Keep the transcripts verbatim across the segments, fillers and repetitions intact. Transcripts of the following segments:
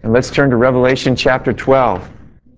And let's turn to Revelation chapter twelve.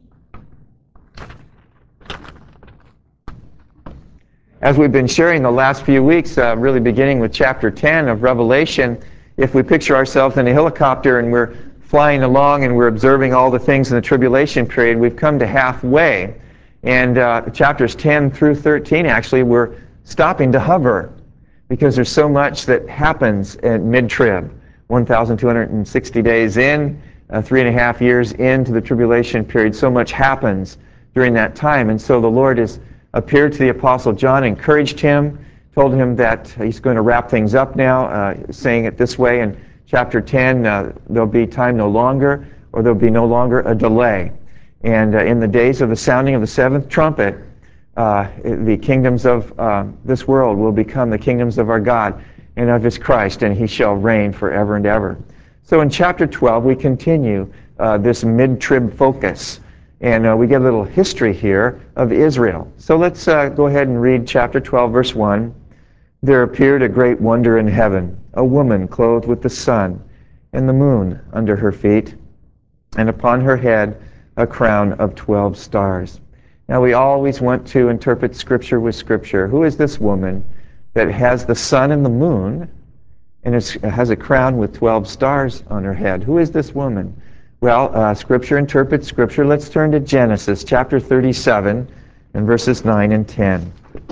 As we've been sharing the last few weeks, uh, really beginning with chapter ten of Revelation, if we picture ourselves in a helicopter and we're flying along and we're observing all the things in the tribulation period, we've come to halfway. And uh, chapters ten through thirteen, actually, we're stopping to hover because there's so much that happens at mid-trib. one thousand two hundred sixty days in, uh, three and a half years into the tribulation period, so much happens during that time. And so the Lord has appeared to the Apostle John, encouraged him, told him that he's going to wrap things up now, uh, saying it this way in chapter ten, uh, there'll be time no longer, or there'll be no longer a delay. And uh, in the days of the sounding of the seventh trumpet, uh, the kingdoms of uh, this world will become the kingdoms of our God and of his Christ, and he shall reign forever and ever. So in chapter twelve, we continue uh, this mid-trib focus. And uh, we get a little history here of Israel. So let's uh, go ahead and read chapter twelve, verse one. There appeared a great wonder in heaven, a woman clothed with the sun, and the moon under her feet, and upon her head a crown of twelve stars. Now we always want to interpret Scripture with Scripture. Who is this woman that has the sun and the moon, and is, has a crown with twelve stars on her head? Who is this woman? Well, uh, Scripture interprets Scripture. Let's turn to Genesis chapter thirty-seven and verses nine and ten.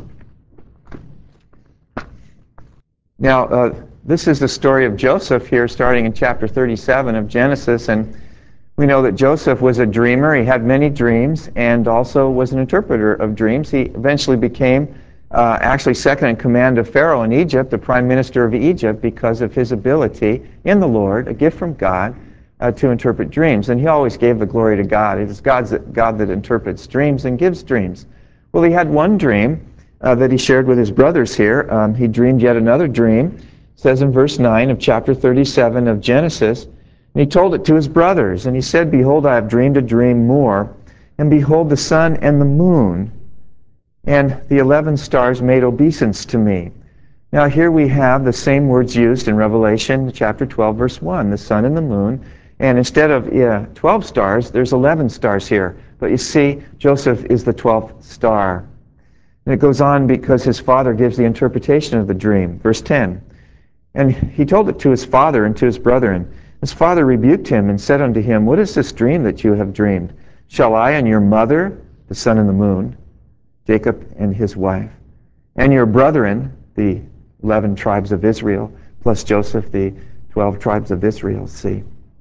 Now, uh, this is the story of Joseph here, starting in chapter thirty-seven of Genesis, and we know that Joseph was a dreamer. He had many dreams and also was an interpreter of dreams. He eventually became uh, actually second in command of Pharaoh in Egypt, the prime minister of Egypt, because of his ability in the Lord, a gift from God, Uh, to interpret dreams. And he always gave the glory to God. It is God's, God that interprets dreams and gives dreams. Well, he had one dream uh, that he shared with his brothers here. Um, he dreamed yet another dream. It says in verse nine of chapter thirty-seven of Genesis, and he told it to his brothers. And he said, Behold, I have dreamed a dream more, and behold, the sun and the moon and the eleven stars made obeisance to me. Now here we have the same words used in Revelation chapter twelve, verse one, the sun and the moon. And instead of yeah, twelve stars, there's eleven stars here. But you see, Joseph is the twelfth star. And it goes on because his father gives the interpretation of the dream. Verse ten. And he told it to his father and to his brethren. His father rebuked him and said unto him, What is this dream that you have dreamed? Shall I and your mother, the sun and the moon, Jacob and his wife, and your brethren, the eleven tribes of Israel, plus Joseph, the twelve tribes of Israel, see,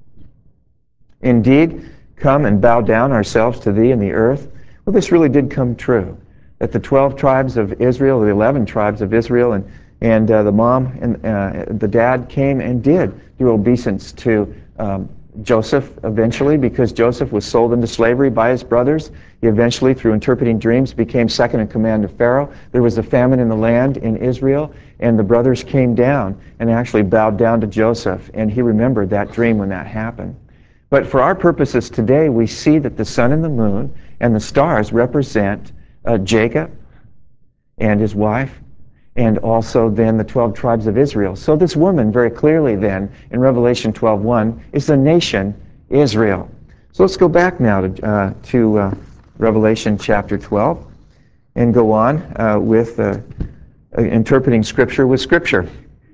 indeed, come and bow down ourselves to thee in the earth? Well, this really did come true, that the twelve tribes of Israel, the eleven tribes of Israel, and, and uh, the mom and uh, the dad came and did do obeisance to um, Joseph eventually, because Joseph was sold into slavery by his brothers. He eventually, through interpreting dreams, became second in command of Pharaoh. There was a famine in the land in Israel, and the brothers came down and actually bowed down to Joseph, and he remembered that dream when that happened. But for our purposes today, we see that the sun and the moon and the stars represent uh, Jacob and his wife, and also then the twelve tribes of Israel. So this woman, very clearly then, in Revelation twelve one, is the nation Israel. So let's go back now to, uh, to uh, Revelation chapter twelve and go on uh, with uh, uh, interpreting Scripture with Scripture.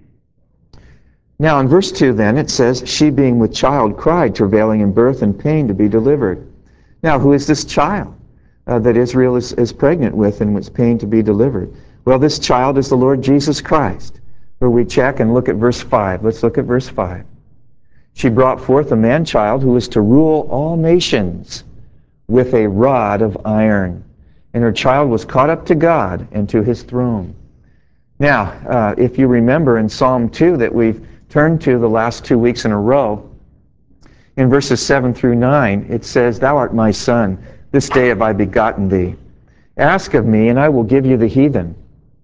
Now in verse two then, it says, She being with child cried, travailing in birth and pain to be delivered. Now who is this child uh, that Israel is, is pregnant with and was pain to be delivered? Well, this child is the Lord Jesus Christ. Where we check and look at verse five. Let's look at verse five. She brought forth a man-child who was to rule all nations with a rod of iron. And her child was caught up to God and to his throne. Now, uh, if you remember in Psalm two that we've turned to the last two weeks in a row, in verses seven through nine, it says, Thou art my son, this day have I begotten thee. Ask of me, and I will give you the heathen,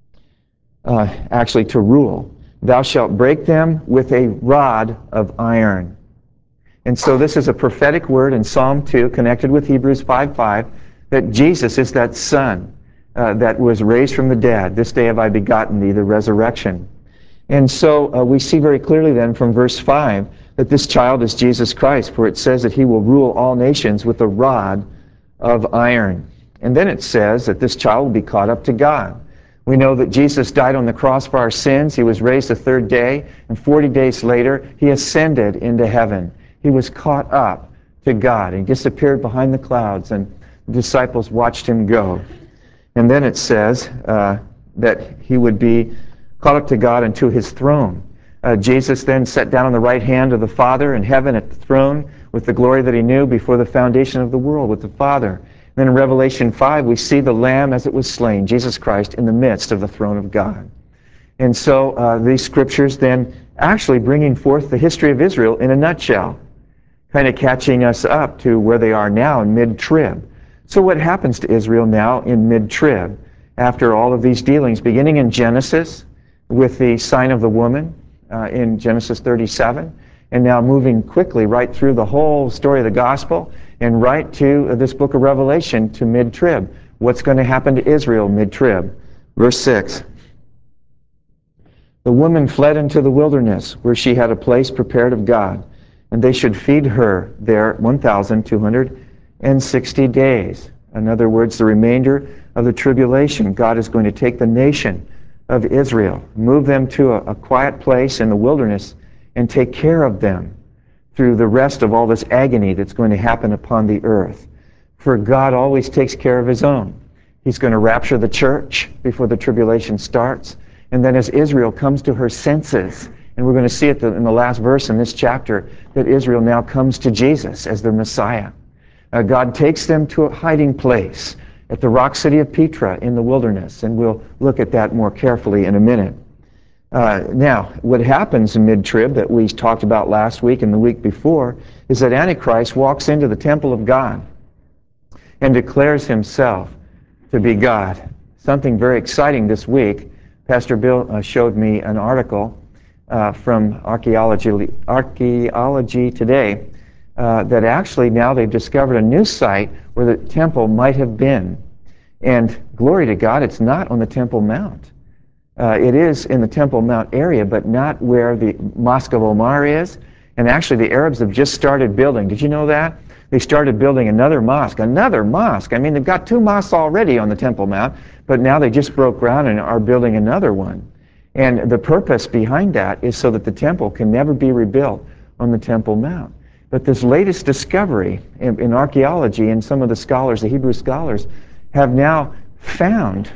uh, actually to rule. Thou shalt break them with a rod of iron. And so this is a prophetic word in Psalm two, connected with Hebrews five five, that Jesus is that son uh, that was raised from the dead. This day have I begotten thee, the resurrection. And so uh, we see very clearly then from verse five that this child is Jesus Christ, for it says that he will rule all nations with a rod of iron. And then it says that this child will be caught up to God. We know that Jesus died on the cross for our sins. He was raised the third day, and forty days later, he ascended into heaven. He was caught up to God. He disappeared behind the clouds, and the disciples watched him go. And then it says uh, that he would be caught up to God and to his throne. Uh, Jesus then sat down on the right hand of the Father in heaven at the throne with the glory that he knew before the foundation of the world with the Father. Then in Revelation five, we see the Lamb as it was slain, Jesus Christ, in the midst of the throne of God. And so uh, these scriptures then actually bringing forth the history of Israel in a nutshell, kind of catching us up to where they are now in mid-trib. So what happens to Israel now in mid-trib after all of these dealings, beginning in Genesis with the sign of the woman uh, in Genesis thirty-seven, and now moving quickly right through the whole story of the gospel and right to this book of Revelation to mid-trib. What's going to happen to Israel mid-trib? Verse six. The woman fled into the wilderness, where she had a place prepared of God, and they should feed her there one thousand two hundred sixty days. In other words, the remainder of the tribulation. God is going to take the nation of Israel, move them to a, a quiet place in the wilderness, and take care of them through the rest of all this agony that's going to happen upon the earth. For God always takes care of his own. He's going to rapture the church before the tribulation starts. And then as Israel comes to her senses, and we're going to see it in the last verse in this chapter, that Israel now comes to Jesus as their Messiah. Uh, God takes them to a hiding place at the rock city of Petra in the wilderness, and we'll look at that more carefully in a minute. Uh, now, what happens in mid-trib that we talked about last week and the week before is that Antichrist walks into the temple of God and declares himself to be God. Something very exciting this week. Pastor Bill uh, showed me an article uh, from Archaeology, Archaeology Today uh, that actually now they've discovered a new site where the temple might have been. And glory to God, it's not on the Temple Mount. Uh, it is in the Temple Mount area, but not where the Mosque of Omar is. And actually, the Arabs have just started building. Did you know that? They started building another mosque. Another mosque. I mean, they've got two mosques already on the Temple Mount, but now they just broke ground and are building another one. And the purpose behind that is so that the temple can never be rebuilt on the Temple Mount. But this latest discovery in, in archaeology, and some of the scholars, the Hebrew scholars, have now found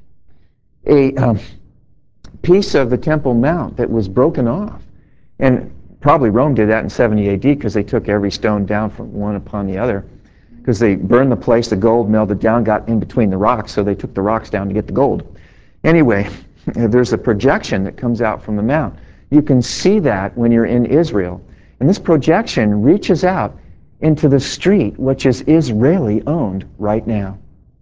a um, piece of the Temple Mount that was broken off. And probably Rome did that in seventy A D because they took every stone down from one upon the other. Because they burned the place, the gold melted down, got in between the rocks, so they took the rocks down to get the gold. Anyway, there's a projection that comes out from the mount. You can see that when you're in Israel. And this projection reaches out into the street, which is Israeli-owned right now.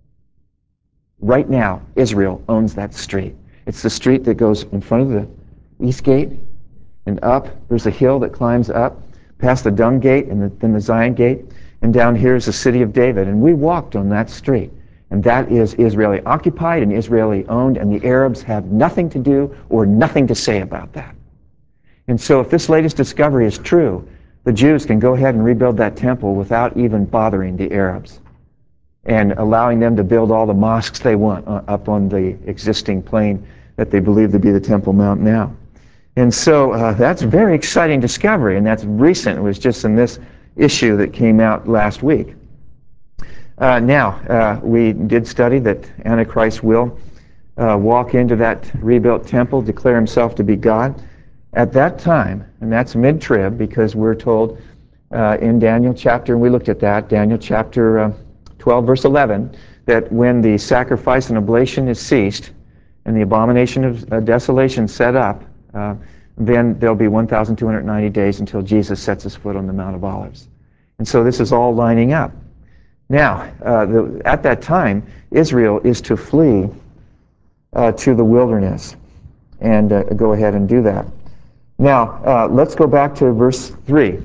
Right now, Israel owns that street. It's the street that goes in front of the East Gate and up. There's a hill that climbs up past the Dung Gate and the, then the Zion Gate. And down here is the city of David. And we walked on that street. And that is Israeli occupied and Israeli owned. And the Arabs have nothing to do or nothing to say about that. And so if this latest discovery is true, the Jews can go ahead and rebuild that temple without even bothering the Arabs and allowing them to build all the mosques they want up on the existing plain that they believe to be the Temple Mount now. And so uh, that's a very exciting discovery, and that's recent. It was just in this issue that came out last week. Uh, now, uh, we did study that Antichrist will uh, walk into that rebuilt temple, declare himself to be God. At that time, and that's mid-trib, because we're told uh, in Daniel chapter, and we looked at that, Daniel chapter uh, twelve, verse eleven, that when the sacrifice and oblation is ceased and the abomination of uh, desolation set up, uh, then there'll be one thousand two hundred ninety days until Jesus sets his foot on the Mount of Olives. And so this is all lining up. Now, uh, the, at that time, Israel is to flee uh, to the wilderness and uh, go ahead and do that. Now, uh, let's go back to verse three.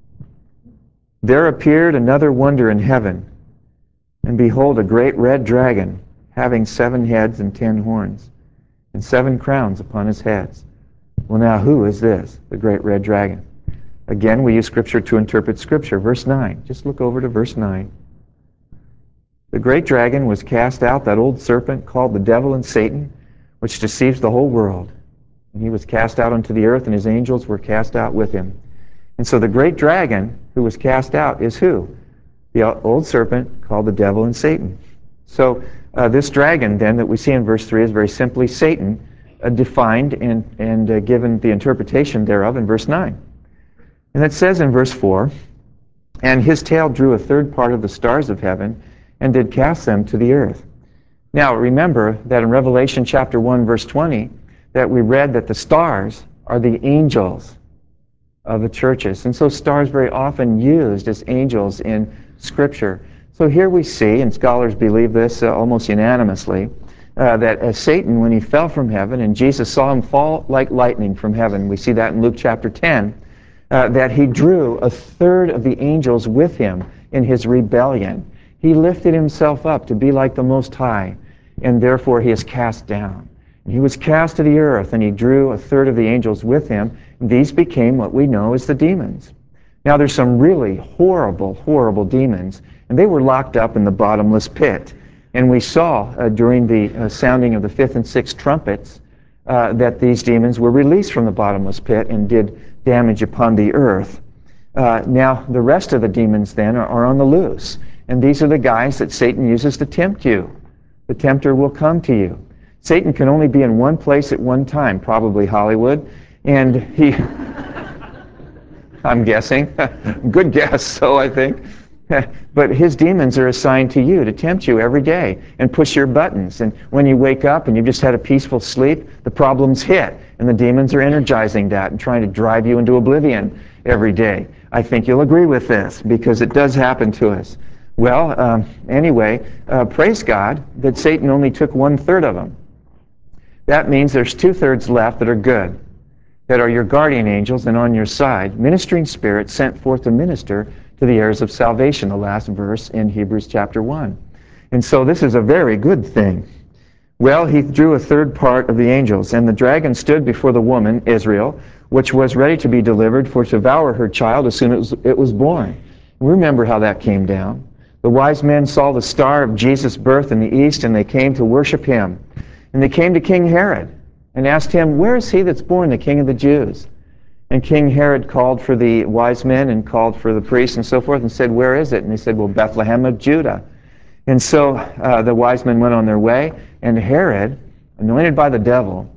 There appeared another wonder in heaven, and behold, a great red dragon, having seven heads and ten horns, and seven crowns upon his heads. Well, now who is this, the great red dragon? Again, we use Scripture to interpret Scripture. Verse nine. Just look over to verse nine. The great dragon was cast out, that old serpent called the devil and Satan, which deceives the whole world. And he was cast out unto the earth, and his angels were cast out with him. And so the great dragon who was cast out is who? The old serpent called the devil and Satan. So uh, this dragon then that we see in verse three is very simply Satan, uh, defined and, and uh, given the interpretation thereof in verse nine. And it says in verse four, and his tail drew a third part of the stars of heaven, and did cast them to the earth. Now remember that in Revelation chapter one, verse twenty, that we read that the stars are the angels of the churches. And so stars very often used as angels in Scripture. So here we see, and scholars believe this uh, almost unanimously, uh, that as Satan, when he fell from heaven, and Jesus saw him fall like lightning from heaven, we see that in Luke chapter ten, uh, that he drew a third of the angels with him in his rebellion. He lifted himself up to be like the Most High, and therefore he is cast down. And he was cast to the earth, and he drew a third of the angels with him. And these became what we know as the demons. Now there's some really horrible, horrible demons, and they were locked up in the bottomless pit. And we saw uh, during the uh, sounding of the fifth and sixth trumpets uh, that these demons were released from the bottomless pit and did damage upon the earth. Uh, now the rest of the demons then are, are on the loose. And these are the guys that Satan uses to tempt you. The tempter will come to you. Satan can only be in one place at one time, probably Hollywood. And he, I'm guessing, good guess, so I think. But his demons are assigned to you to tempt you every day and push your buttons. And when you wake up and you've just had a peaceful sleep, the problems hit. And the demons are energizing that and trying to drive you into oblivion every day. I think you'll agree with this because it does happen to us. Well, um, anyway, uh, praise God that Satan only took one-third of them. That means there's two-thirds left that are good, that are your guardian angels and on your side, ministering spirits sent forth to minister to the heirs of salvation, the last verse in Hebrews chapter one. And so this is a very good thing. Well, he drew a third part of the angels, and the dragon stood before the woman, Israel, which was ready to be delivered for to devour her child as soon as it was born. Remember how that came down. The wise men saw the star of Jesus' birth in the east, and they came to worship him. And they came to King Herod and asked him, where is he that's born the King of the Jews? And King Herod called for the wise men and called for the priests and so forth and said, where is it? And they said, well, Bethlehem of Judah. And so uh, the wise men went on their way, and Herod, anointed by the devil,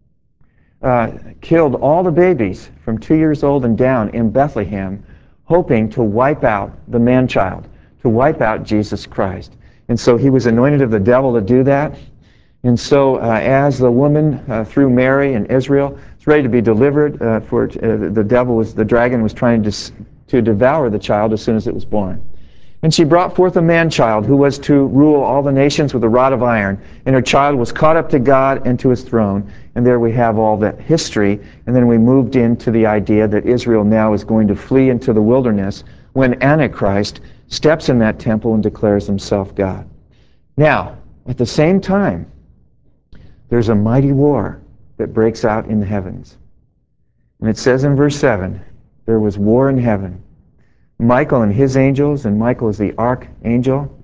uh, killed all the babies from two years old and down in Bethlehem, hoping to wipe out the man-child, to wipe out Jesus Christ. And so he was anointed of the devil to do that. And so uh, as the woman, uh, through Mary and Israel, was ready to be delivered, uh, for uh, the devil was, the dragon was trying to, to devour the child as soon as it was born. And she brought forth a man-child who was to rule all the nations with a rod of iron. And her child was caught up to God and to his throne. And there we have all that history. And then we moved into the idea that Israel now is going to flee into the wilderness when Antichrist steps in that temple and declares himself God. Now, at the same time, there's a mighty war that breaks out in the heavens. And it says in verse seven, there was war in heaven. Michael and his angels, and Michael is the archangel,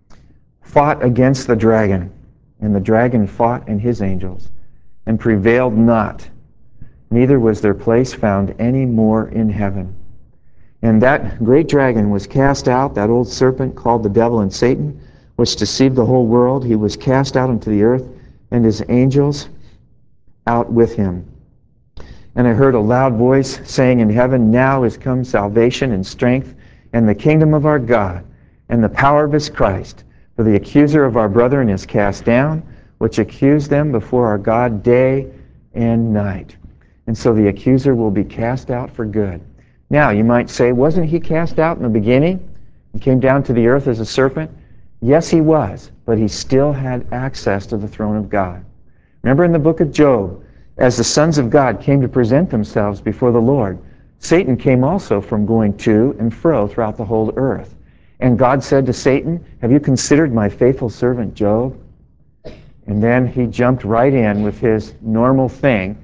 fought against the dragon. And the dragon fought and his angels, and prevailed not. Neither was their place found any more in heaven. And that great dragon was cast out, that old serpent called the devil and Satan, which deceived the whole world. He was cast out into the earth, and his angels out with him. And I heard a loud voice saying in heaven, now is come salvation and strength and the kingdom of our God and the power of his Christ. For the accuser of our brethren is cast down, which accused them before our God day and night. And so the accuser will be cast out for good. Now, you might say, wasn't he cast out in the beginning and came down to the earth as a serpent? Yes, he was, but he still had access to the throne of God. Remember in the book of Job, as the sons of God came to present themselves before the Lord, Satan came also from going to and fro throughout the whole earth. And God said to Satan, have you considered my faithful servant Job? And then he jumped right in with his normal thing,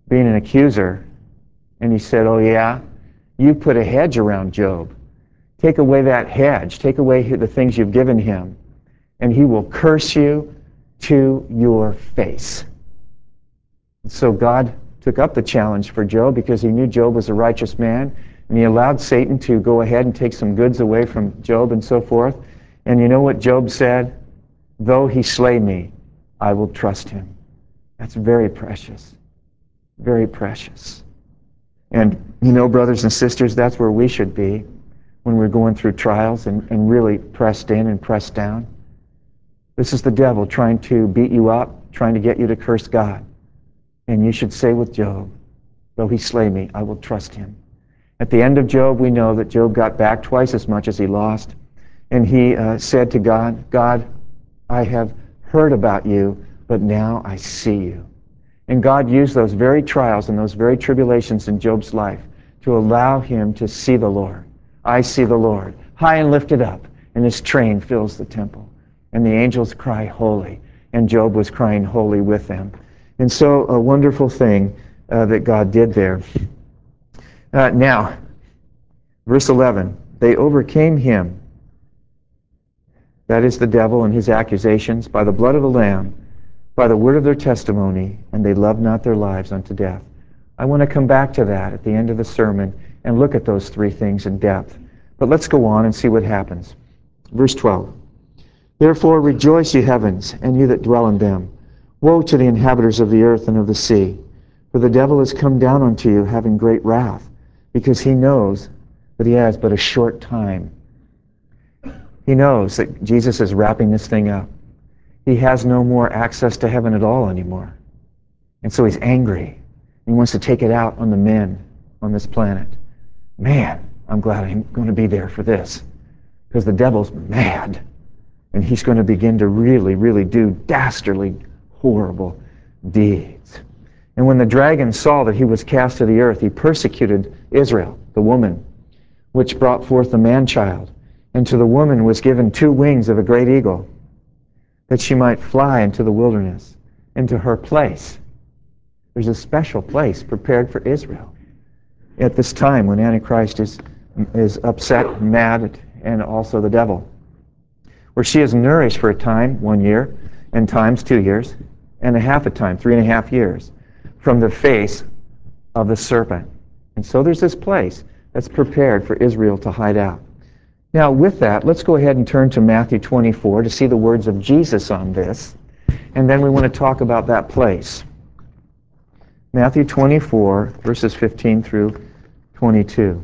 being an accuser. And he said, oh yeah, you put a hedge around Job. Take away that hedge. Take away the things you've given him, and he will curse you to your face. And so God took up the challenge for Job because he knew Job was a righteous man, and he allowed Satan to go ahead and take some goods away from Job and so forth. And you know what Job said? Though he slay me, I will trust him. That's very precious. Very precious. And you know, brothers and sisters, that's where we should be when we're going through trials and, and really pressed in and pressed down. This is the devil trying to beat you up, trying to get you to curse God. And you should say with Job, though he slay me, I will trust him. At the end of Job, we know that Job got back twice as much as he lost. And he uh, said to God, God, I have heard about you, but now I see you. And God used those very trials and those very tribulations in Job's life to allow him to see the Lord. I see the Lord, high and lifted up, and his train fills the temple. And the angels cry, holy. And Job was crying holy with them. And so a wonderful thing uh, that God did there. Uh, now, verse eleven, they overcame him, that is the devil and his accusations, by the blood of the Lamb, by the word of their testimony, and they loved not their lives unto death. I want to come back to that at the end of the sermon and look at those three things in depth. But let's go on and see what happens. Verse twelve. Therefore rejoice, ye heavens, and you that dwell in them. Woe to the inhabitants of the earth and of the sea. For the devil is come down unto you, having great wrath, because he knows that he has but a short time. He knows that Jesus is wrapping this thing up. He has no more access to heaven at all anymore. And so he's angry. He wants to take it out on the men on this planet. Man, I'm glad I'm going to be there for this. Because the devil's mad. And he's going to begin to really, really do dastardly, horrible deeds. And when the dragon saw that he was cast to the earth, he persecuted Israel, the woman, which brought forth the man-child. And to the woman was given two wings of a great eagle, that she might fly into the wilderness, into her place. There's a special place prepared for Israel at this time when Antichrist is, is upset, mad, and also the devil, where she is nourished for a time, one year, and times two years, and a half a time, three and a half years, from the face of the serpent. And so there's this place that's prepared for Israel to hide out. Now, with that, let's go ahead and turn to Matthew twenty-four to see the words of Jesus on this, and then we want to talk about that place. Matthew twenty-four, verses fifteen through twenty-two.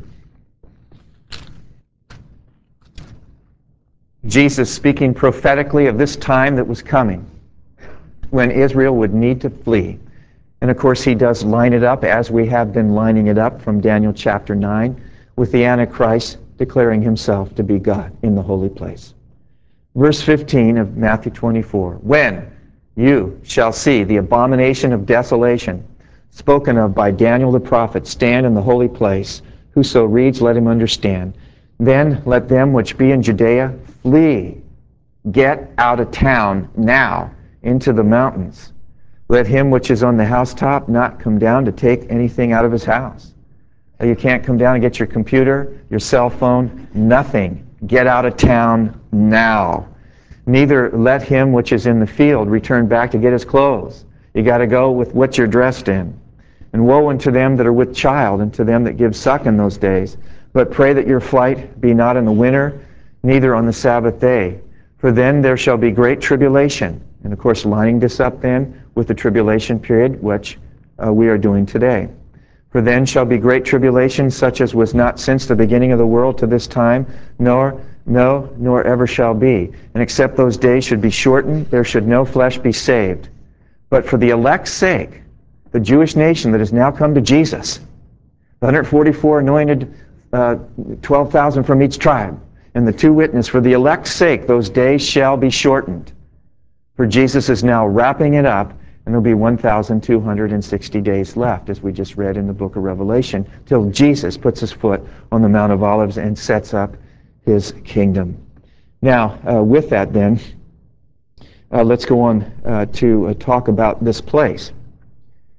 Jesus speaking prophetically of this time that was coming, when Israel would need to flee. And of course, he does line it up, as we have been lining it up from Daniel chapter nine, with the Antichrist declaring himself to be God in the holy place. Verse fifteen of Matthew twenty-four, when you shall see the abomination of desolation spoken of by Daniel the prophet stand in the holy place, whoso reads, let him understand. Then let them which be in Judea flee, get out of town now into the mountains. Let him which is on the housetop not come down to take anything out of his house. You can't come down and get your computer, your cell phone, nothing. Get out of town now. Neither let him which is in the field return back to get his clothes. You got to go with what you're dressed in. And woe unto them that are with child, and to them that give suck in those days. But pray that your flight be not in the winter, neither on the Sabbath day. For then there shall be great tribulation. And of course, lining this up then with the tribulation period, which uh, we are doing today. For then shall be great tribulation, such as was not since the beginning of the world to this time, nor, no, nor ever shall be. And except those days should be shortened, there should no flesh be saved. But for the elect's sake, the Jewish nation that has now come to Jesus, the one hundred forty-four anointed, uh, twelve thousand from each tribe, and the two witnesses, for the elect's sake, those days shall be shortened. For Jesus is now wrapping it up, and there'll be one thousand two hundred sixty days left, as we just read in the book of Revelation, till Jesus puts his foot on the Mount of Olives and sets up his kingdom. Now, uh, with that then, uh, let's go on uh, to uh, talk about this place.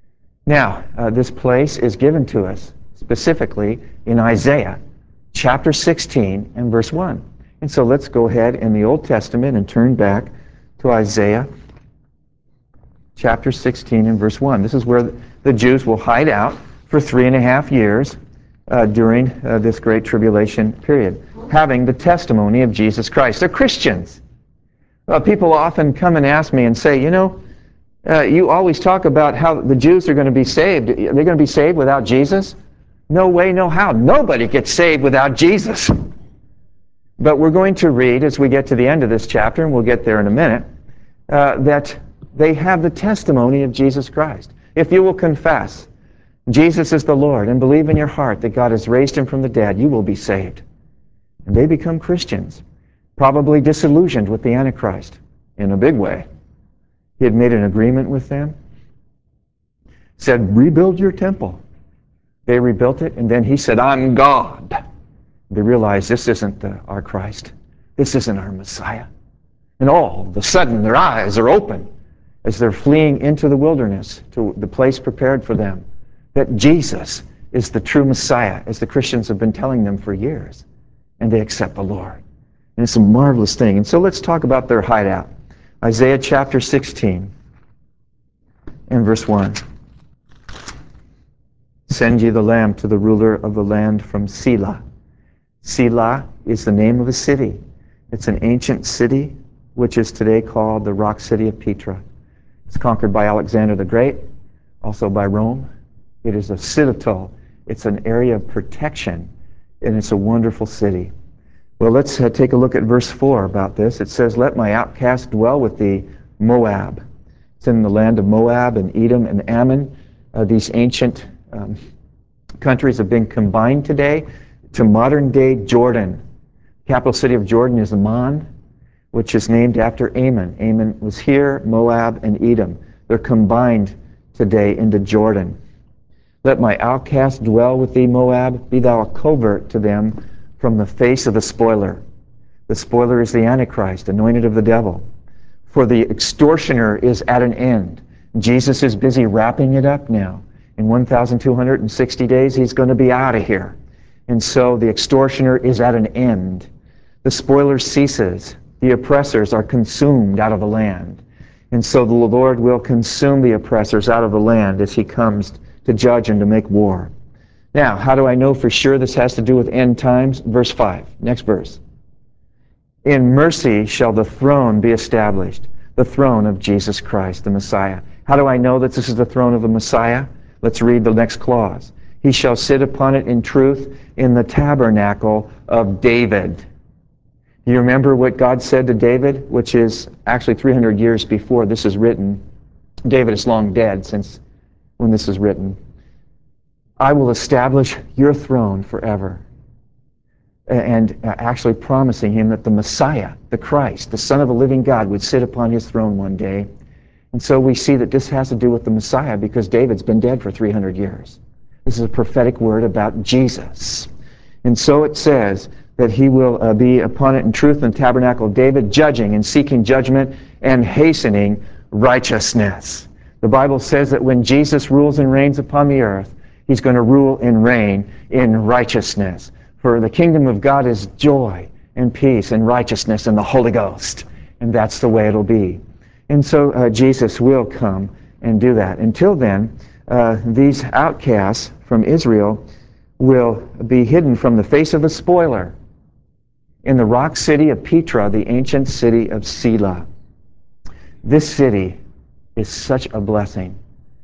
Now, uh, this place is given to us specifically in Isaiah chapter sixteen and verse one. And so let's go ahead in the Old Testament and turn back to Isaiah chapter sixteen and verse one. This is where the Jews will hide out for three and a half years uh, during uh, this great tribulation period, having the testimony of Jesus Christ. They're Christians. Uh, people often come and ask me and say, you know, uh, you always talk about how the Jews are going to be saved. Are they going to be saved without Jesus? No way, no how. Nobody gets saved without Jesus. But we're going to read, as we get to the end of this chapter, and we'll get there in a minute, uh, that they have the testimony of Jesus Christ. If you will confess Jesus is the Lord and believe in your heart that God has raised him from the dead, you will be saved. And they become Christians, probably disillusioned with the Antichrist in a big way. He had made an agreement with them, said, rebuild your temple. They rebuilt it, and then he said, I'm God. They realized this isn't the, our Christ. This isn't our Messiah. And all of a sudden their eyes are open as they're fleeing into the wilderness to the place prepared for them, that Jesus is the true Messiah, as the Christians have been telling them for years. And they accept the Lord. And it's a marvelous thing. And so let's talk about their hideout. Isaiah chapter sixteen and verse one. Send ye the lamb to the ruler of the land from Selah. Selah is the name of a city. It's an ancient city which is today called the rock city of Petra. It's conquered by Alexander the Great, also by Rome. It is a citadel. It's an area of protection, and it's a wonderful city. Well, let's uh, take a look at verse four about this. It says, let my outcast dwell with thee, Moab. It's in the land of Moab and Edom and Ammon. Uh, these ancient um, countries have been combined today to modern-day Jordan. The capital city of Jordan is Amman, which is named after Ammon. Ammon was here, Moab and Edom. They're combined today into Jordan. Let my outcast dwell with thee, Moab. Be thou a covert to them from the face of the spoiler. The spoiler is the Antichrist, anointed of the devil. For the extortioner is at an end. Jesus is busy wrapping it up now. In one thousand two hundred sixty days, he's going to be out of here. And so the extortioner is at an end. The spoiler ceases. The oppressors are consumed out of the land. And so the Lord will consume the oppressors out of the land as he comes to judge and to make war. Now, how do I know for sure this has to do with end times? Verse five, next verse. In mercy shall the throne be established, the throne of Jesus Christ, the Messiah. How do I know that this is the throne of the Messiah? Let's read the next clause. He shall sit upon it in truth in the tabernacle of David. You remember what God said to David, which is actually three hundred years before this is written. David is long dead since when this is written. I will establish your throne forever. And actually promising him that the Messiah, the Christ, the Son of the living God, would sit upon his throne one day. And so we see that this has to do with the Messiah because David's been dead for three hundred years. This is a prophetic word about Jesus. And so it says that he will uh, be upon it in truth in the tabernacle of David, judging and seeking judgment and hastening righteousness. The Bible says that when Jesus rules and reigns upon the earth, he's going to rule and reign in righteousness. For the kingdom of God is joy and peace and righteousness in the Holy Ghost. And that's the way it'll be. And so uh, Jesus will come and do that. Until then, uh, these outcasts from Israel will be hidden from the face of the spoiler in the rock city of Petra, the ancient city of Selah. This city is such a blessing.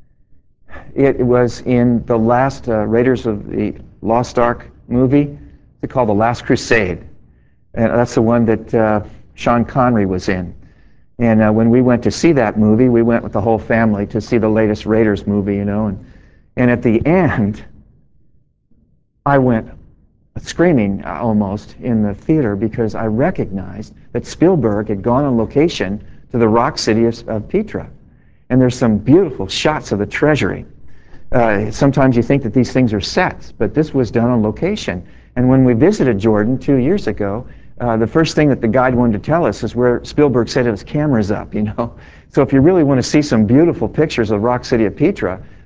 It was in the last uh, Raiders of the Lost Ark movie. It's called The Last Crusade. And that's the one that uh, Sean Connery was in. And uh, when we went to see that movie, we went with the whole family to see the latest Raiders movie, you know. And, and at the end, I went screaming almost in the theater because I recognized that Spielberg had gone on location to the rock city of, of Petra. And there's some beautiful shots of the treasury. Uh, sometimes you think that these things are sets, but this was done on location. And when we visited Jordan two years ago, uh, the first thing that the guide wanted to tell us is where Spielberg said his camera's up, you know. So if you really want to see some beautiful pictures of rock city of Petra,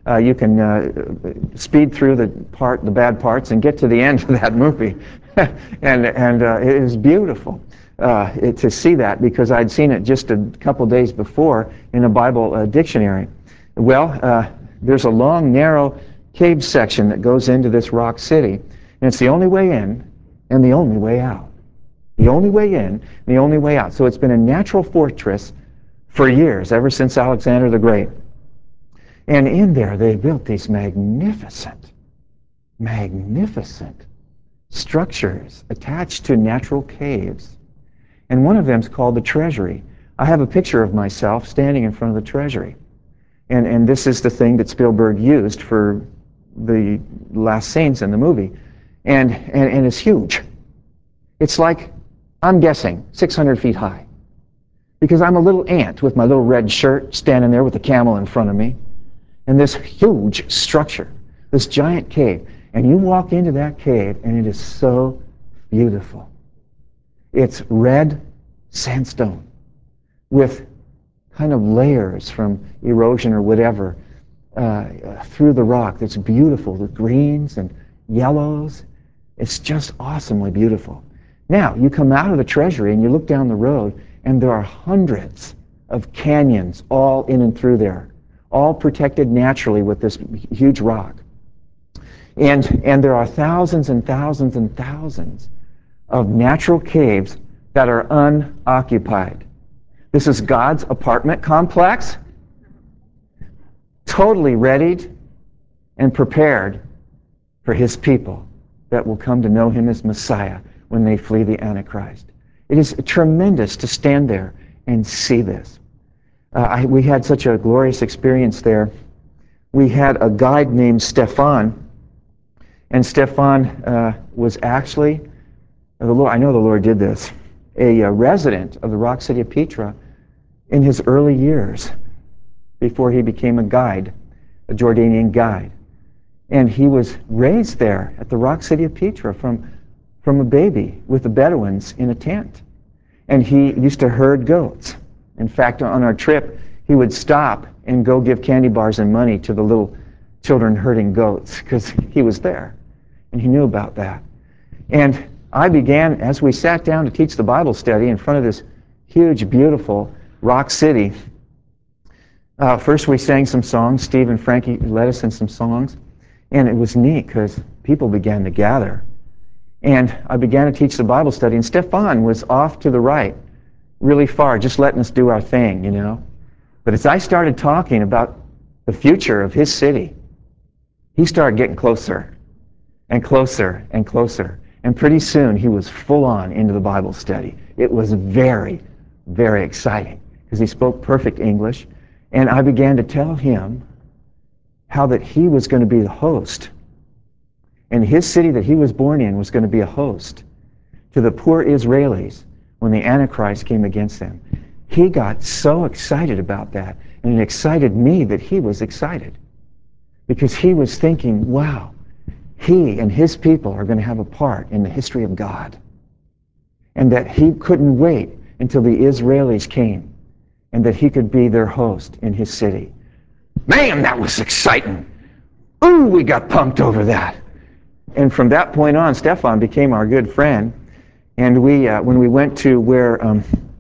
Uh, you can uh, speed through the part, the bad parts, and get to the end of that movie, and and uh, it is beautiful uh, it, to see that, because I'd seen it just a couple days before in a Bible uh, dictionary. Well, uh, there's a long, narrow cave section that goes into this rock city, and it's the only way in and the only way out. The only way in and the only way out. So it's been a natural fortress for years, ever since Alexander the Great. And in there, they built these magnificent, magnificent structures attached to natural caves. And one of them is called the Treasury. I have a picture of myself standing in front of the Treasury. And, and this is the thing that Spielberg used for the last scenes in the movie. And, and, and it's huge. It's like, I'm guessing, six hundred feet high. Because I'm a little ant with my little red shirt standing there with a camel in front of me. And this huge structure, this giant cave. And you walk into that cave, and it is so beautiful. It's red sandstone with kind of layers from erosion or whatever uh, through the rock. It's beautiful, the greens and yellows. It's just awesomely beautiful. Now, you come out of the Treasury and you look down the road, and there are hundreds of canyons all in and through there, all protected naturally with this huge rock. And, and there are thousands and thousands and thousands of natural caves that are unoccupied. This is God's apartment complex, totally readied and prepared for His people that will come to know Him as Messiah when they flee the Antichrist. It is tremendous to stand there and see this. Uh, I, we had such a glorious experience there. We had a guide named Stefan, and Stefan uh, was actually, the Lord, I know the Lord did this, a, a resident of the Rock City of Petra in his early years before he became a guide, a Jordanian guide. And he was raised there at the Rock City of Petra from, from a baby with the Bedouins in a tent. And he used to herd goats. In fact, on our trip, he would stop and go give candy bars and money to the little children herding goats, because he was there, and he knew about that. And I began, as we sat down to teach the Bible study in front of this huge, beautiful rock city, uh, first we sang some songs. Steve and Frankie led us in some songs, and it was neat because people began to gather. And I began to teach the Bible study, and Stefan was off to the right, really far, just letting us do our thing, you know. But as I started talking about the future of his city, he started getting closer and closer and closer. And pretty soon he was full on into the Bible study. It was very, very exciting because he spoke perfect English. And I began to tell him how that he was going to be the host. And his city that he was born in was going to be a host to the poor Israelis when the Antichrist came against them. He got so excited about that, and it excited me that he was excited, because he was thinking, wow, he and his people are going to have a part in the history of God, and that he couldn't wait until the Israelis came and that he could be their host in his city. Man, that was exciting. Ooh, we got pumped over that. And from that point on, Stefan became our good friend. And we, uh, when we went to where um,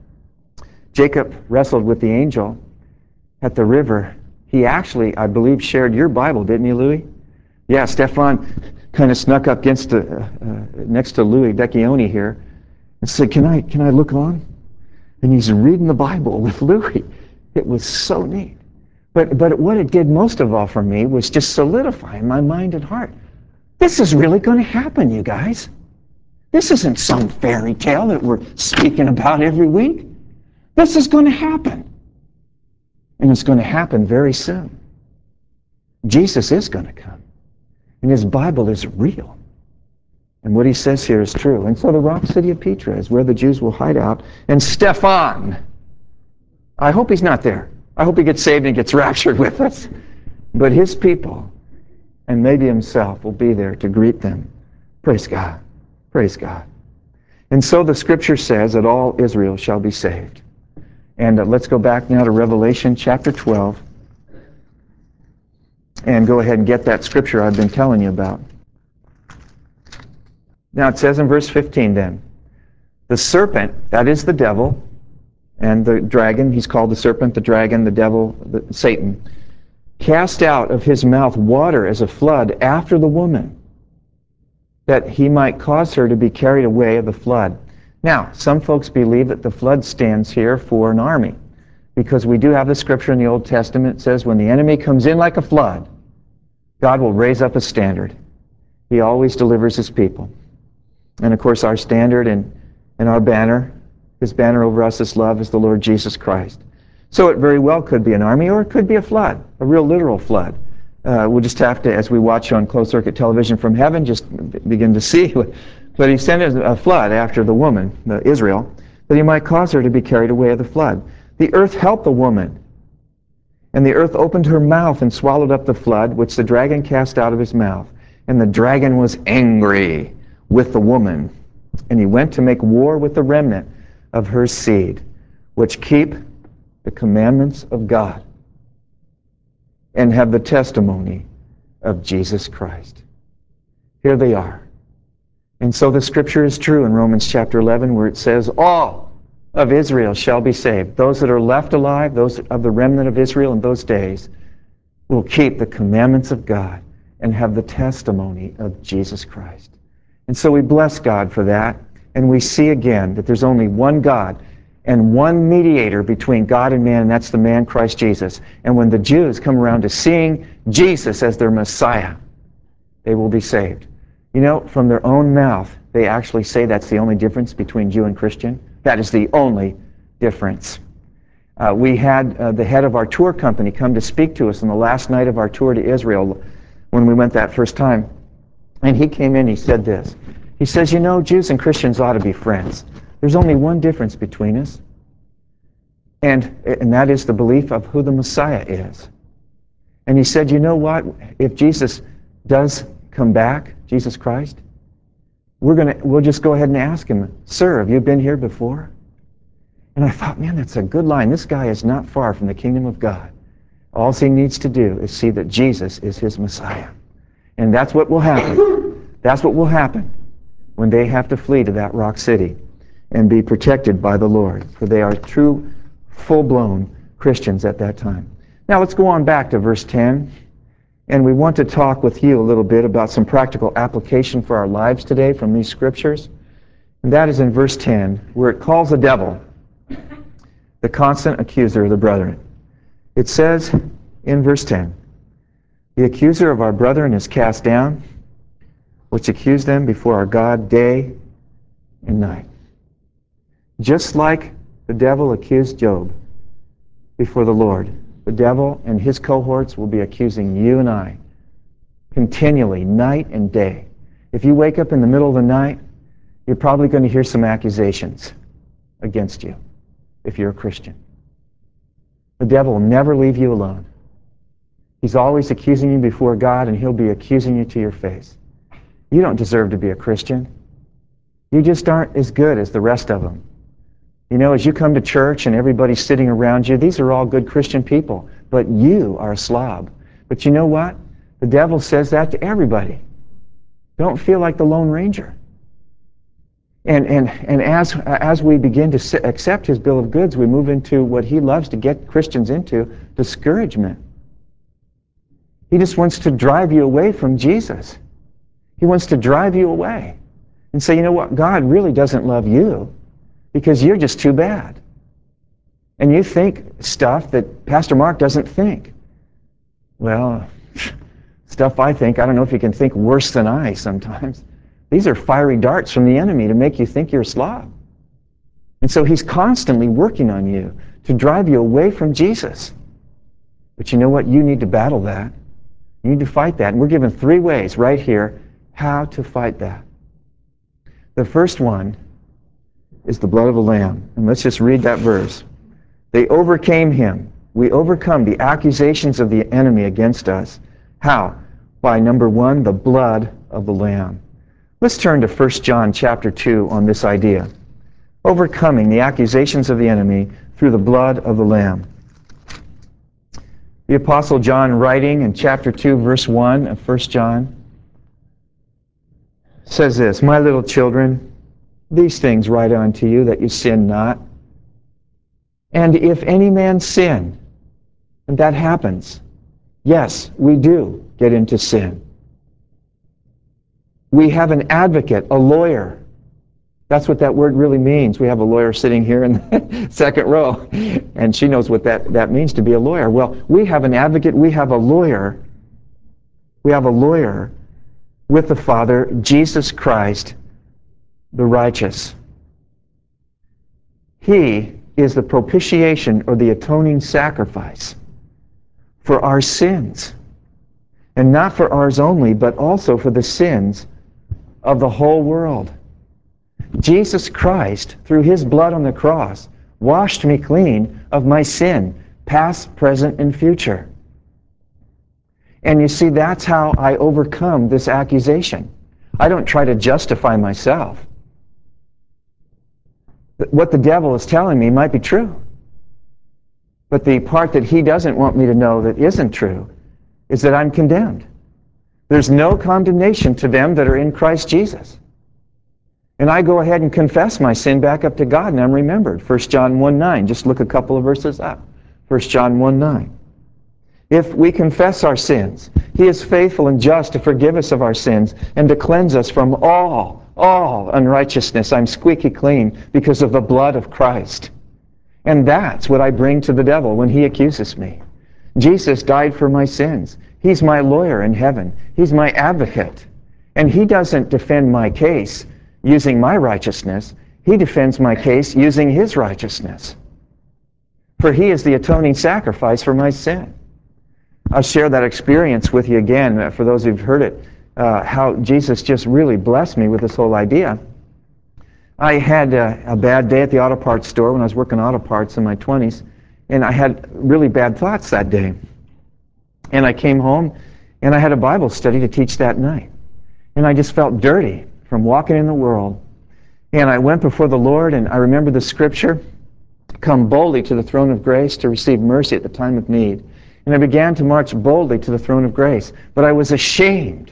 Jacob wrestled with the angel at the river, he actually, I believe, shared your Bible, didn't he, Louis? Yeah, Stefan kind of snuck up against the, uh, uh, next to Louis Becchione here and said, can I, can I look on? And he's reading the Bible with Louis. It was so neat. But, but what it did most of all for me was just solidify in my mind and heart. This is really going to happen, you guys. This isn't some fairy tale that we're speaking about every week. This is going to happen. And it's going to happen very soon. Jesus is going to come. And his Bible is real. And what he says here is true. And so the Rock City of Petra is where the Jews will hide out. And Stefan, I hope he's not there. I hope he gets saved and gets raptured with us. But his people, and maybe himself, will be there to greet them. Praise God. Praise God. And so the scripture says that all Israel shall be saved. And uh, let's go back now to Revelation chapter twelve. and go ahead and get that scripture I've been telling you about. Now it says in verse fifteen then, the serpent, that is the devil, and the dragon, he's called the serpent, the dragon, the devil, the, Satan, cast out of his mouth water as a flood after the woman, that he might cause her to be carried away of the flood. Now, some folks believe that the flood stands here for an army, because we do have the scripture in the Old Testament that says when the enemy comes in like a flood, God will raise up a standard. He always delivers his people. And of course, our standard and, and our banner, his banner over us is love, is the Lord Jesus Christ. So it very well could be an army, or it could be a flood, a real literal flood. Uh, we'll just have to, as we watch on closed circuit television from heaven, just begin to see. But he sent a flood after the woman, the Israel, that he might cause her to be carried away of the flood. The earth helped the woman, and the earth opened her mouth and swallowed up the flood, which the dragon cast out of his mouth. And the dragon was angry with the woman, and he went to make war with the remnant of her seed, which keep the commandments of God and have the testimony of Jesus Christ. Here they are. And so the scripture is true in Romans chapter eleven, where it says, all of Israel shall be saved. Those that are left alive, those of the remnant of Israel in those days, will keep the commandments of God and have the testimony of Jesus Christ. And so we bless God for that, and we see again that there's only one God and one mediator between God and man, and that's the man Christ Jesus. And when the Jews come around to seeing Jesus as their Messiah, they will be saved. You know, from their own mouth, they actually say that's the only difference between Jew and Christian. That is the only difference. Uh, we had uh, the head of our tour company come to speak to us on the last night of our tour to Israel when we went that first time. And he came in, he said this. He says, you know, Jews and Christians ought to be friends. There's only one difference between us, and, and that is the belief of who the Messiah is. And he said, you know what? If Jesus does come back, Jesus Christ, we're gonna, we'll just go ahead and ask him, sir, have you been here before? And I thought, man, that's a good line. This guy is not far from the kingdom of God. All he needs to do is see that Jesus is his Messiah. And that's what will happen. That's what will happen when they have to flee to that rock city and be protected by the Lord, for they are true, full-blown Christians at that time. Now let's go on back to verse ten, and we want to talk with you a little bit about some practical application for our lives today from these scriptures. And that is in verse ten, where it calls the devil the constant accuser of the brethren. It says in verse ten, the accuser of our brethren is cast down, which accuse them before our God day and night. Just like the devil accused Job before the Lord, the devil and his cohorts will be accusing you and I continually, night and day. If you wake up in the middle of the night, you're probably going to hear some accusations against you if you're a Christian. The devil will never leave you alone. He's always accusing you before God, and he'll be accusing you to your face. You don't deserve to be a Christian. You just aren't as good as the rest of them. You know, as you come to church and everybody's sitting around you, these are all good Christian people, but you are a slob. But you know what? The devil says that to everybody. Don't feel like the Lone Ranger. And and and as as we begin to accept his bill of goods, we move into what he loves to get Christians into, discouragement. He just wants to drive you away from Jesus. He wants to drive you away and say, you know what, God really doesn't love you because you're just too bad. And you think stuff that Pastor Mark doesn't think. Well, stuff I think, I don't know if you can think worse than I sometimes. These are fiery darts from the enemy to make you think you're a slob. And so he's constantly working on you to drive you away from Jesus. But you know what? You need to battle that. You need to fight that. And we're given three ways right here how to fight that. The first one is the blood of the Lamb. And let's just read that verse. They overcame him. We overcome the accusations of the enemy against us. How? By, number one, the blood of the Lamb. Let's turn to First John chapter two on this idea. Overcoming the accusations of the enemy through the blood of the Lamb. The Apostle John, writing in chapter two, verse one of First John, says this, "My little children, these things write unto you, that you sin not. And if any man sin," and that happens, yes, we do get into sin. We have an advocate, a lawyer. That's what that word really means. We have a lawyer sitting here in the second row, and she knows what that, that means to be a lawyer. Well, we have an advocate, we have a lawyer. We have a lawyer with the Father, Jesus Christ, the righteous. He is the propitiation or the atoning sacrifice for our sins. And not for ours only, but also for the sins of the whole world. Jesus Christ, through His blood on the cross, washed me clean of my sin, past, present, and future. And you see, that's how I overcome this accusation. I don't try to justify myself. What the devil is telling me might be true. But the part that he doesn't want me to know that isn't true is that I'm condemned. There's no condemnation to them that are in Christ Jesus. And I go ahead and confess my sin back up to God, and I'm remembered. First John one nine. Just look a couple of verses up. First John one nine. If we confess our sins, He is faithful and just to forgive us of our sins and to cleanse us from all, all unrighteousness. I'm squeaky clean because of the blood of Christ. And that's what I bring to the devil when he accuses me. Jesus died for my sins. He's my lawyer in heaven. He's my advocate. And He doesn't defend my case using my righteousness. He defends my case using His righteousness. For He is the atoning sacrifice for my sin. I'll share that experience with you again, for those who've heard it, uh, how Jesus just really blessed me with this whole idea. I had a, a bad day at the auto parts store when I was working auto parts in my twenties, and I had really bad thoughts that day. And I came home, and I had a Bible study to teach that night. And I just felt dirty from walking in the world. And I went before the Lord, and I remember the scripture, "Come boldly to the throne of grace to receive mercy at the time of need." And I began to march boldly to the throne of grace. But I was ashamed.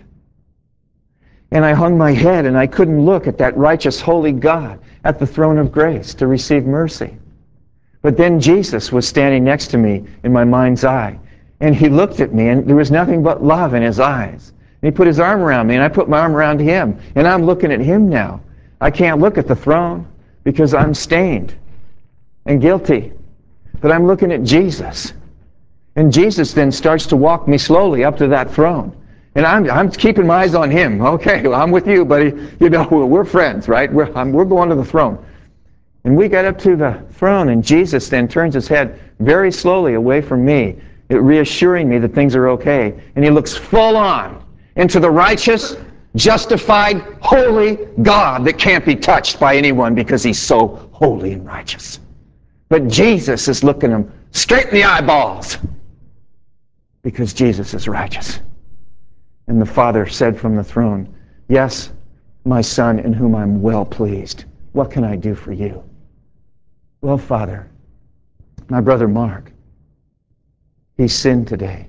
And I hung my head, and I couldn't look at that righteous, holy God at the throne of grace to receive mercy. But then Jesus was standing next to me in my mind's eye. And He looked at me, and there was nothing but love in His eyes. And He put His arm around me, and I put my arm around Him. And I'm looking at Him now. I can't look at the throne because I'm stained and guilty. But I'm looking at Jesus. And Jesus then starts to walk me slowly up to that throne. And I'm, I'm keeping my eyes on Him. Okay, well, I'm with you, buddy. You know, we're friends, right? We're, I'm, we're going to the throne. And we got up to the throne, and Jesus then turns His head very slowly away from me, reassuring me that things are okay. And He looks full on into the righteous, justified, holy God that can't be touched by anyone because He's so holy and righteous. But Jesus is looking Him straight in the eyeballs because Jesus is righteous. And the Father said from the throne, "Yes, my Son, in whom I'm well pleased. What can I do for you?" Well, Father, my brother Mark, he sinned today.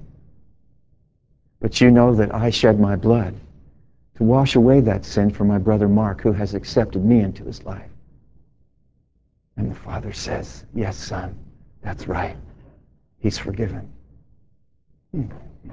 But you know that I shed my blood to wash away that sin for my brother Mark, who has accepted me into his life. And the Father says, "Yes, Son, that's right. He's forgiven." Hmm.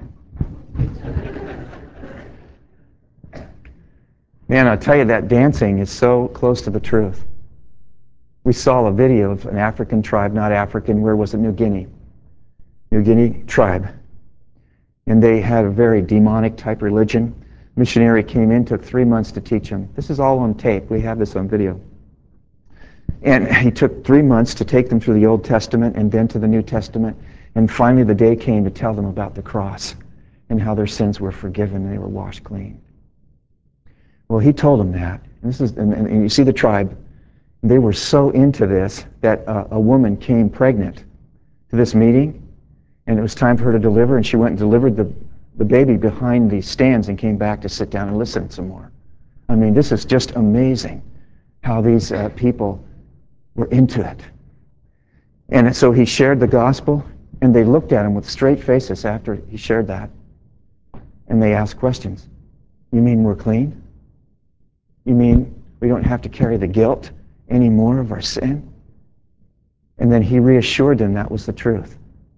Man, I'll tell you, that dancing is so close to the truth. We saw a video of an African tribe, not African, where was it? New Guinea. New Guinea tribe. And they had a very demonic type religion. Missionary came in, took three months to teach them. This is all on tape. We have this on video. And he took three months to take them through the Old Testament and then to the New Testament. And finally the day came to tell them about the cross and how their sins were forgiven and they were washed clean. Well, he told them that. And, this is, and, and you see the tribe. They were so into this that uh, a woman came pregnant to this meeting, and it was time for her to deliver, and she went and delivered the, the baby behind the stands and came back to sit down and listen some more. I mean, this is just amazing how these uh, people were into it. And so he shared the gospel, And they looked at him with straight faces after he shared that. And they asked questions. You mean we're clean? You mean we don't have to carry the guilt anymore of our sin? And then he reassured them that was the truth.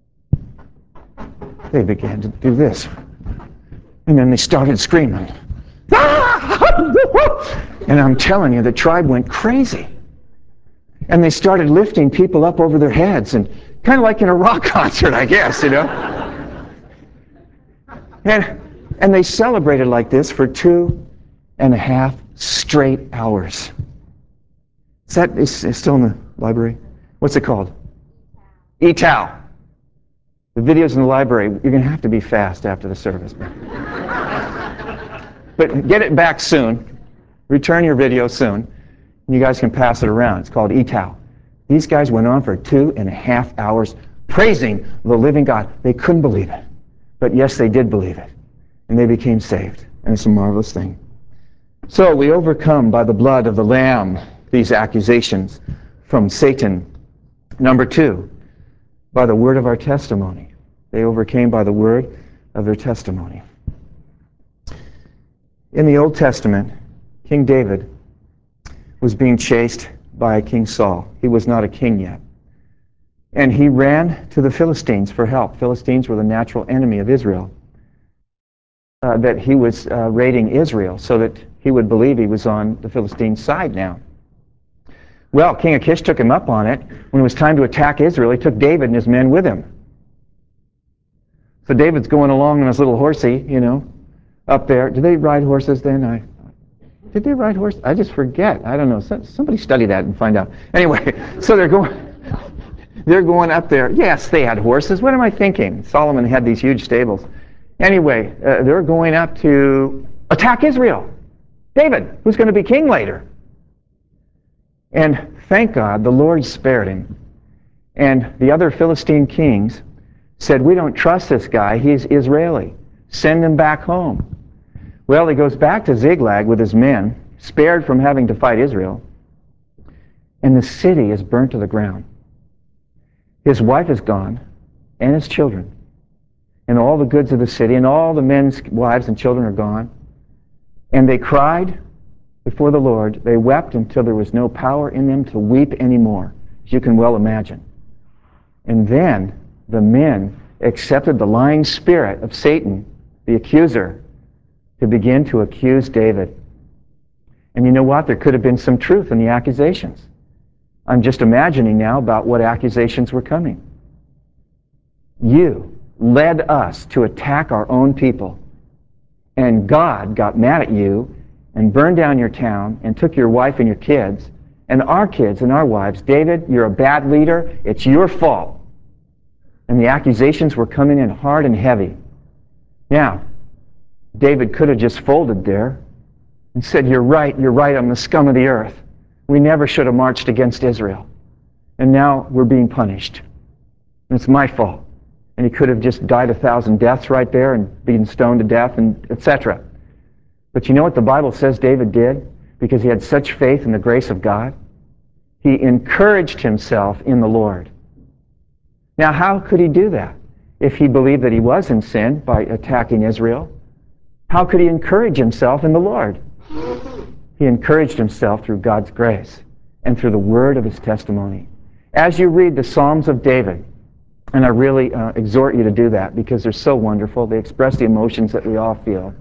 They began to do this. And then they started screaming. And I'm telling you, the tribe went crazy. And they started lifting people up over their heads, and kind of like in a rock concert, I guess, you know. And, and they celebrated like this for two and a half straight hours. Is that is, is still in the library? What's it called? E T A L. The video's in the library. You're going to have to be fast after the service. But get it back soon. Return your video soon. And you guys can pass it around. It's called E T A L. These guys went on for two and a half hours praising the living God. They couldn't believe it. But yes, they did believe it. And they became saved. And it's a marvelous thing. So we overcome by the blood of the Lamb these accusations from Satan. Number two, by the word of our testimony. They overcame by the word of their testimony. In the Old Testament, King David was being chased by King Saul. He was not a king yet. And he ran to the Philistines for help. Philistines were the natural enemy of Israel. Uh, that he was uh, raiding Israel so that he would believe he was on the Philistine side now. Well, King Achish took him up on it. When it was time to attack Israel, he took David and his men with him. So David's going along on his little horsey, you know, up there. Did they ride horses then? I, did they ride horses? I just forget. I don't know. Somebody study that and find out. Anyway, so they're going, they're going up there. Yes, they had horses. What am I thinking? Solomon had these huge stables. Anyway, uh, they're going up to attack Israel. David, who's going to be king later. And thank God, the Lord spared him. And the other Philistine kings said, we don't trust this guy. He's Israeli. Send him back home. Well, he goes back to Ziklag with his men, spared from having to fight Israel. And the city is burnt to the ground. His wife is gone, and his children. And all the goods of the city, and all the men's wives and children are gone. And they cried before the Lord. They wept until there was no power in them to weep anymore, as you can well imagine. And then the men accepted the lying spirit of Satan, the accuser, to begin to accuse David. And you know what? There could have been some truth in the accusations. I'm just imagining now about what accusations were coming. You led us to attack our own people. And God got mad at you and burned down your town and took your wife and your kids and our kids and our wives. David, you're a bad leader. It's your fault. And the accusations were coming in hard and heavy. Now, David could have just folded there and said, you're right, you're right, I'm the scum of the earth. We never should have marched against Israel. And now we're being punished. And it's my fault. And he could have just died a thousand deaths right there and been stoned to death, and et cetera. But you know what the Bible says David did? Because he had such faith in the grace of God. He encouraged himself in the Lord. Now, how could he do that? If he believed that he was in sin by attacking Israel, how could he encourage himself in the Lord? He encouraged himself through God's grace and through the word of his testimony. As you read the Psalms of David, and I really uh, exhort you to do that because they're so wonderful. They express the emotions that we all feel.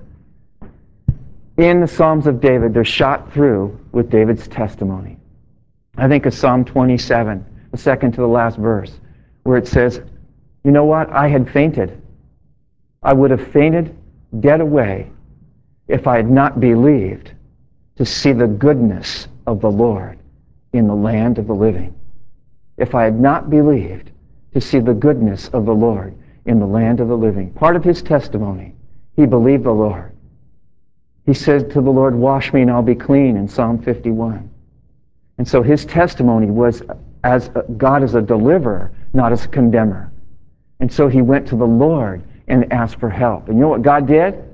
In the Psalms of David, they're shot through with David's testimony. I think of Psalm twenty-seven, the second to the last verse, where it says, you know what? I had fainted. I would have fainted dead away if I had not believed to see the goodness of the Lord in the land of the living. If I had not believed to see the goodness of the Lord in the land of the living. Part of his testimony, he believed the Lord. He said to the Lord, wash me and I'll be clean, in Psalm fifty-one. And so his testimony was as a, God as a deliverer, not as a condemner. And so he went to the Lord and asked for help. And you know what God did?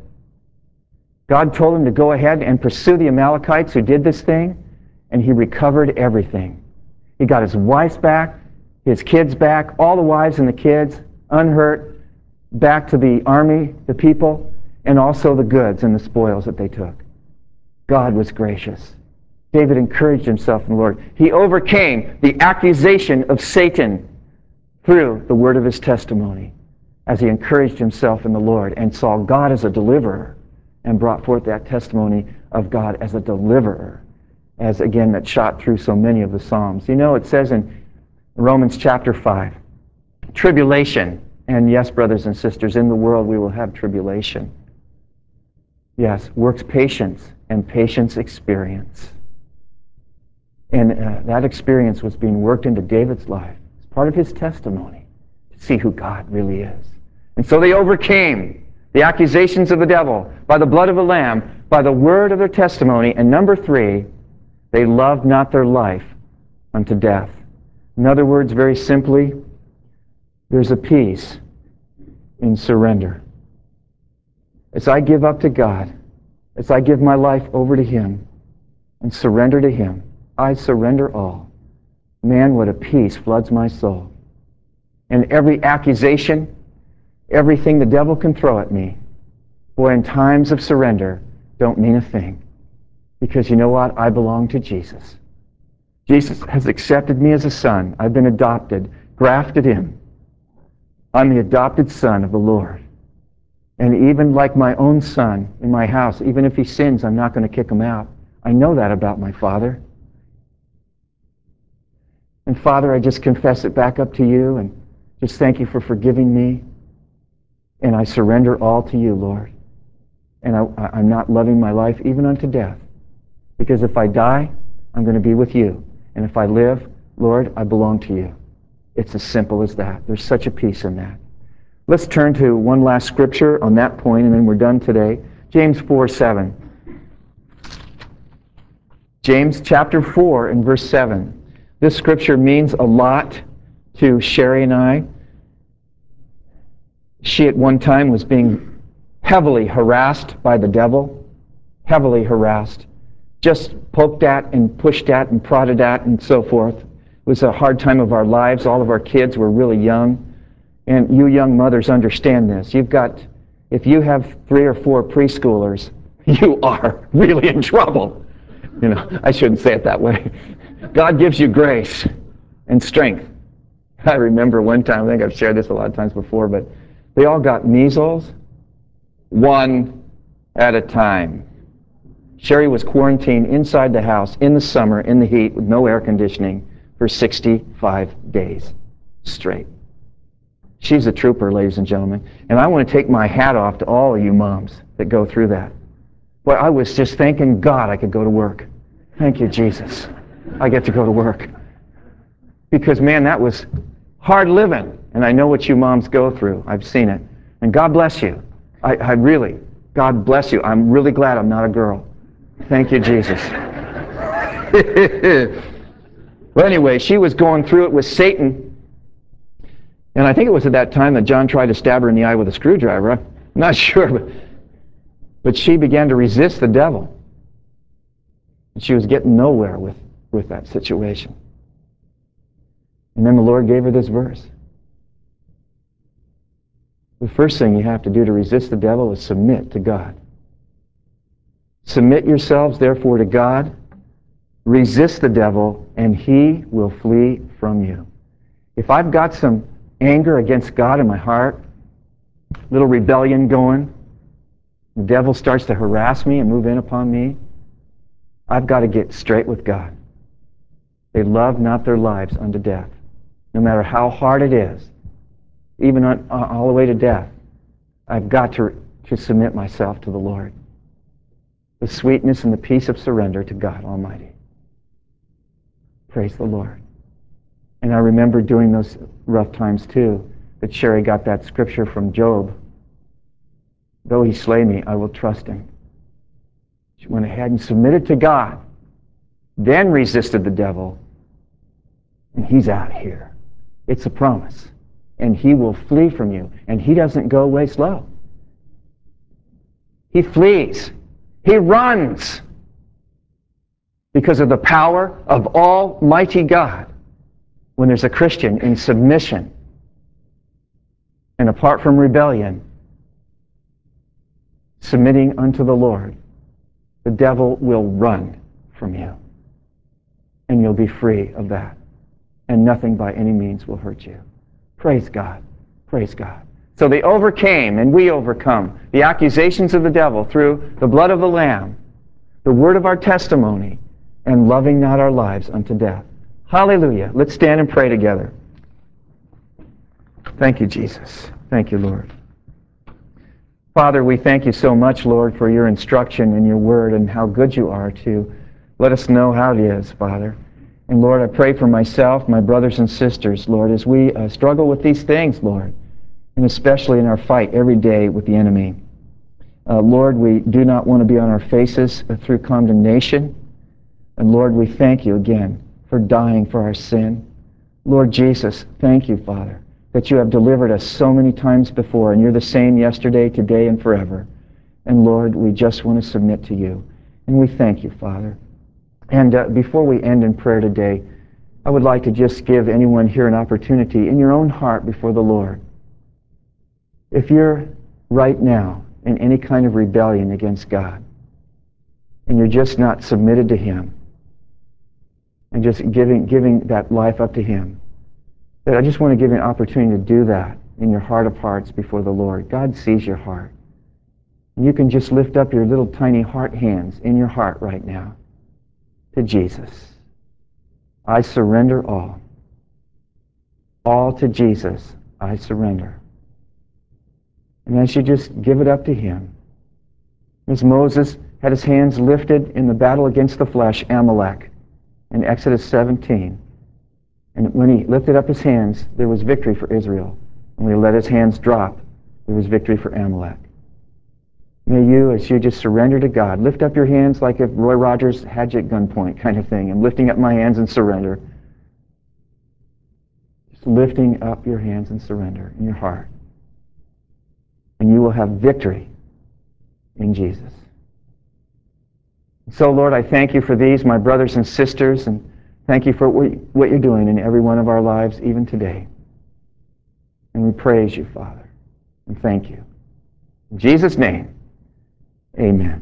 God told him to go ahead and pursue the Amalekites who did this thing, and he recovered everything. He got his wives back, his kids back, all the wives and the kids, unhurt, back to the army, the people, and also the goods and the spoils that they took. God was gracious. David encouraged himself in the Lord. He overcame the accusation of Satan through the word of his testimony as he encouraged himself in the Lord and saw God as a deliverer and brought forth that testimony of God as a deliverer, as again that shot through so many of the Psalms. You know, it says in Romans chapter five, tribulation, and yes, brothers and sisters, in the world we will have tribulation. Yes, works patience, and patience experience. And uh, that experience was being worked into David's life. It's part of his testimony to see who God really is. And so they overcame the accusations of the devil by the blood of a lamb, by the word of their testimony. And number three, they loved not their life unto death. In other words, very simply, there's a peace in surrender. As I give up to God, as I give my life over to Him and surrender to Him, I surrender all. Man, what a peace floods my soul. And every accusation, everything the devil can throw at me, boy, in times of surrender, don't mean a thing. Because you know what? I belong to Jesus. Jesus has accepted me as a son. I've been adopted, grafted in. I'm the adopted son of the Lord. And even like my own son in my house, even if he sins, I'm not going to kick him out. I know that about my Father. And Father, I just confess it back up to you and just thank you for forgiving me. And I surrender all to you, Lord. And I, I'm not loving my life even unto death. Because if I die, I'm going to be with you. And if I live, Lord, I belong to you. It's as simple as that. There's such a peace in that. Let's turn to one last scripture on that point, and then we're done today. James four seven. James chapter four and verse seven. This scripture means a lot to Sherry and I. She at one time was being heavily harassed by the devil. Heavily harassed. Just poked at and pushed at and prodded at and so forth. It was a hard time of our lives. All of our kids were really young. And you young mothers understand this. You've got, if you have three or four preschoolers, you are really in trouble. You know, I shouldn't say it that way. God gives you grace and strength. I remember one time, I think I've shared this a lot of times before, but they all got measles one at a time. Sherry was quarantined inside the house in the summer, in the heat, with no air conditioning for sixty-five days straight. She's a trooper, ladies and gentlemen. And I want to take my hat off to all of you moms that go through that. Boy, I was just thanking God I could go to work. Thank you, Jesus. I get to go to work. Because, man, that was hard living. And I know what you moms go through. I've seen it. And God bless you. I, I really, God bless you. I'm really glad I'm not a girl. Thank you, Jesus. Well, anyway, she was going through it with Satan. And I think it was at that time that John tried to stab her in the eye with a screwdriver. I'm not sure, but, but she began to resist the devil. And she was getting nowhere with, with that situation. And then the Lord gave her this verse. The first thing you have to do to resist the devil is submit to God. Submit yourselves, therefore, to God. Resist the devil, and he will flee from you. If I've got some anger against God in my heart, little rebellion going, the devil starts to harass me and move in upon me, I've got to get straight with God. They love not their lives unto death. No matter how hard it is, even on, all the way to death, I've got to, to submit myself to the Lord. The sweetness and the peace of surrender to God Almighty. Praise the Lord. And I remember during those rough times too, that Sherry got that scripture from Job. Though he slay me, I will trust him. She went ahead and submitted to God, then resisted the devil, and he's out of here. It's a promise. And he will flee from you. And he doesn't go away slow. He flees. He runs. Because of the power of Almighty God. When there's a Christian in submission And apart from rebellion, submitting unto the Lord, the devil will run from you. And you'll be free of that. And nothing by any means will hurt you. Praise God. Praise God. So they overcame, and we overcome the accusations of the devil through the blood of the Lamb, the word of our testimony, and loving not our lives unto death. Hallelujah. Let's stand and pray together. Thank you, Jesus. Thank you, Lord. Father, we thank you so much, Lord, for your instruction and your word and how good you are to let us know how it is, Father. And Lord, I pray for myself, my brothers and sisters, Lord, as we uh, struggle with these things, Lord, and especially in our fight every day with the enemy. Uh, Lord, we do not want to be on our faces through condemnation. And Lord, we thank you again for dying for our sin. Lord Jesus, thank you, Father, that you have delivered us so many times before, and you're the same yesterday, today, and forever. And Lord, we just want to submit to you. And we thank you, Father. And uh, before we end in prayer today, I would like to just give anyone here an opportunity in your own heart before the Lord. If you're right now in any kind of rebellion against God, and you're just not submitted to Him, and just giving, giving that life up to Him, that I just want to give you an opportunity to do that in your heart of hearts before the Lord. God sees your heart. And you can just lift up your little tiny heart hands in your heart right now to Jesus. I surrender all. All to Jesus I surrender. And as you just give it up to Him, as Moses had his hands lifted in the battle against the flesh, Amalek, in Exodus seventeen, and when he lifted up his hands, there was victory for Israel. And when he let his hands drop, there was victory for Amalek. May you, as you just surrender to God, lift up your hands like if Roy Rogers had you at gunpoint kind of thing. I'm lifting up my hands in surrender. Just lifting up your hands in surrender in your heart. And you will have victory in Jesus. So, Lord, I thank you for these, my brothers and sisters, and thank you for what you're doing in every one of our lives, even today. And we praise you, Father, and thank you. In Jesus' name, amen.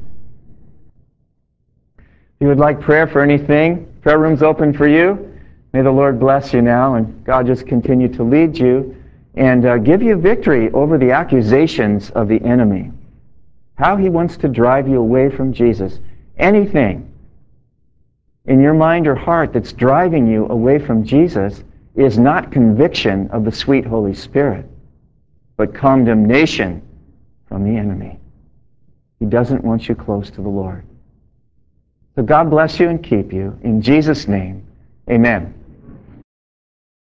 If you would like prayer for anything, prayer room's open for you. May the Lord bless you now, and God just continue to lead you and uh, give you victory over the accusations of the enemy. How he wants to drive you away from Jesus. Anything in your mind or heart that's driving you away from Jesus is not conviction of the sweet Holy Spirit, but condemnation from the enemy. He doesn't want you close to the Lord. So God bless you and keep you. In Jesus' name, amen.